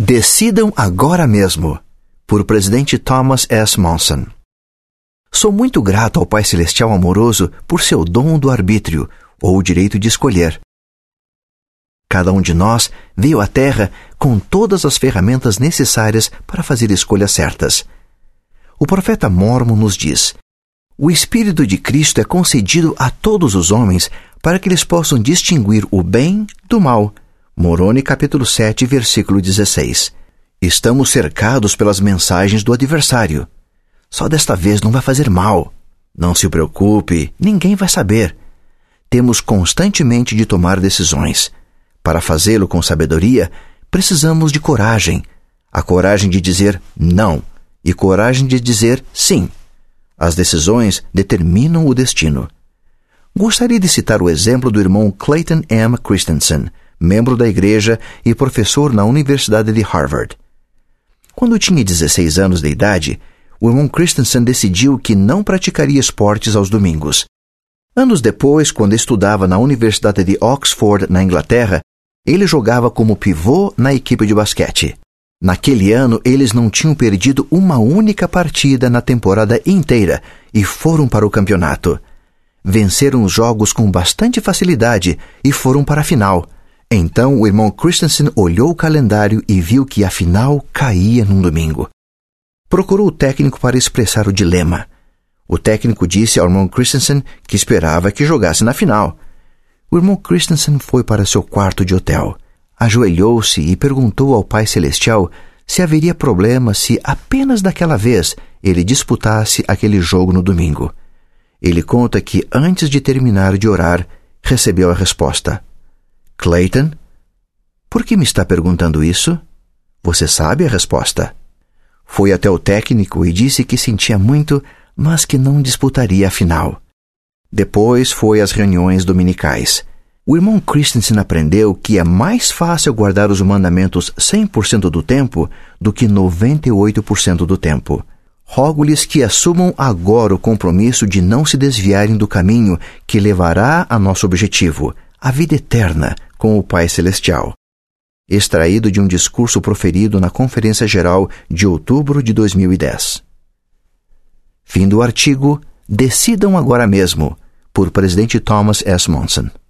Decidam agora mesmo, por presidente Thomas S. Monson. Sou muito grato ao Pai Celestial amoroso por seu dom do arbítrio, ou o direito de escolher. Cada um de nós veio à Terra com todas as ferramentas necessárias para fazer escolhas certas. O profeta Mórmon nos diz: o Espírito de Cristo é concedido a todos os homens para que eles possam distinguir o bem do mal. Moroni capítulo 7, versículo 16. Estamos cercados pelas mensagens do adversário. Só desta vez não vai fazer mal. Não se preocupe, ninguém vai saber. Temos constantemente de tomar decisões. Para fazê-lo com sabedoria, precisamos de coragem. A coragem de dizer não e coragem de dizer sim. As decisões determinam o destino. Gostaria de citar o exemplo do irmão Clayton M. Christensen, membro da igreja e professor na Universidade de Harvard. Quando tinha 16 anos de idade, o irmão Christensen decidiu que não praticaria esportes aos domingos. Anos depois, quando estudava na Universidade de Oxford, na Inglaterra, ele jogava como pivô na equipe de basquete. Naquele ano, eles não tinham perdido uma única partida na temporada inteira e foram para o campeonato. Venceram os jogos com bastante facilidade e foram para a final. Então o irmão Christensen olhou o calendário e viu que a final caía num domingo. Procurou o técnico para expressar o dilema. O técnico disse ao irmão Christensen que esperava que jogasse na final. O irmão Christensen foi para seu quarto de hotel. Ajoelhou-se e perguntou ao Pai Celestial se haveria problema se apenas daquela vez ele disputasse aquele jogo no domingo. Ele conta que antes de terminar de orar, recebeu a resposta: Clayton, por que me está perguntando isso? Você sabe a resposta. Foi até o técnico e disse que sentia muito, mas que não disputaria a final. Depois foi às reuniões dominicais. O irmão Christensen aprendeu que é mais fácil guardar os mandamentos 100% do tempo do que 98% do tempo. Rogo-lhes que assumam agora o compromisso de não se desviarem do caminho que levará a nosso objetivo, a vida eterna com o Pai Celestial. Extraído de um discurso proferido na Conferência Geral de outubro de 2010. Fim do artigo Decidam agora mesmo, por presidente Thomas S. Monson.